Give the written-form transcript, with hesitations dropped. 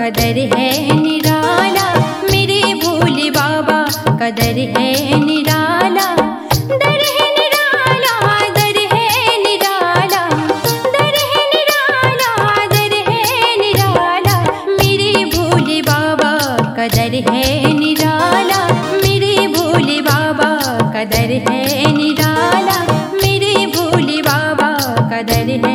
कदर है निराला, मेरे भोले बाबा का दर है निराला। दर है निराला, दर है निराला, दर है निराला, दर है निराला, मेरे भोले बाबा का दर है निराला, मेरे भोले बाबा का दर है निराला, मेरे भोले बाबा का दर है